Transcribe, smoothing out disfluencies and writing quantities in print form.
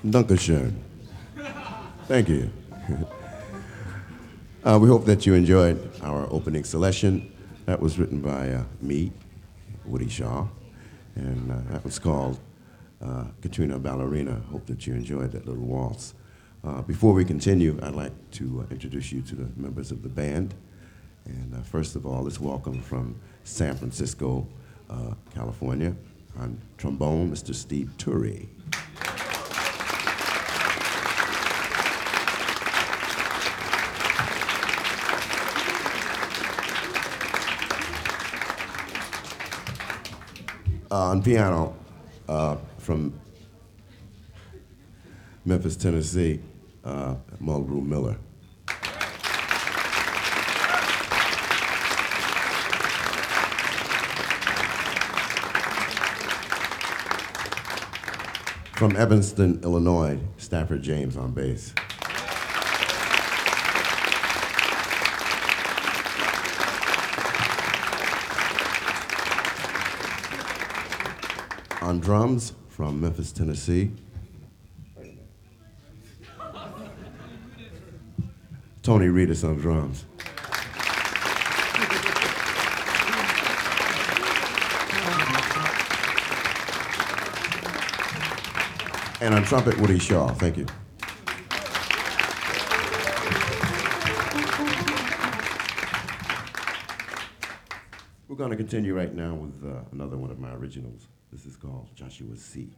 Dankeschön. Thank you. We hope that you enjoyed our opening selection. That was written by me, Woody Shaw, and that was called Katrina Ballerina. Hope that you enjoyed that little waltz. Before we continue, I'd like to introduce you to the members of the band. And first of all, let's welcome from San Francisco, California, on trombone, Mr. Steve Turry. On piano, from Memphis, Tennessee, Mulgrew Miller. From Evanston, Illinois, Stafford James on bass. On drums, from Memphis, Tennessee, Tony Reedus on drums. And on trumpet, Woody Shaw. Thank you. We're going to continue right now with another one of my originals. This is called Joshua C.